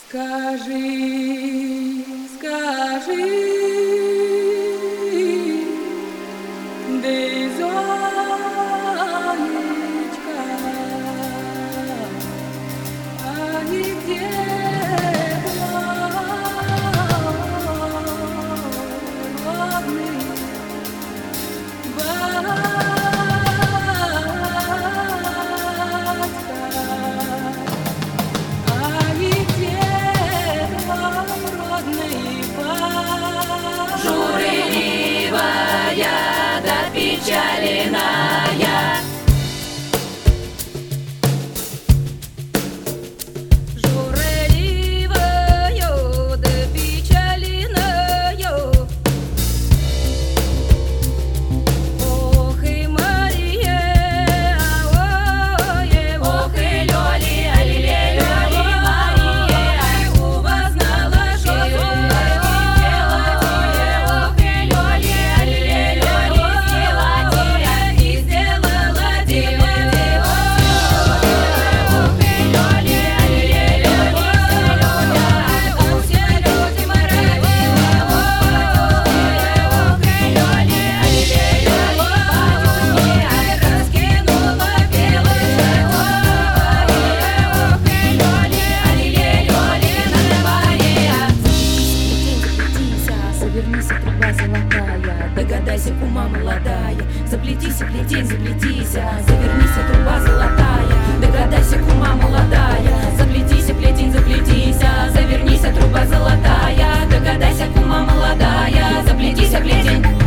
Скажи, скажи, де Зонечка, а нигде главный журливая да печаленная, журливая да печаленая. Ох и Мария, ох и Лёли, али-ле, Лёли, Мария, узнала, что ох и Лёли, али-ле, Лёли, и сделала диво, ох и Лёли, али-ле, Лёли, все люди морозили, ох и Лёли, али-ле, Лёли, раскинула белый шаг, ох и Лёли, али-ле, Лёли, Мария. Завернись, труба золотая, догадайся, кума молодая. Заплетись, плетень, заплетись, завернись, труба золотая, догадайся, кума молодая. Заплетись, плетень, заплетись, завернись, труба золотая, догадайся, кума молодая. Заплетись, плетень.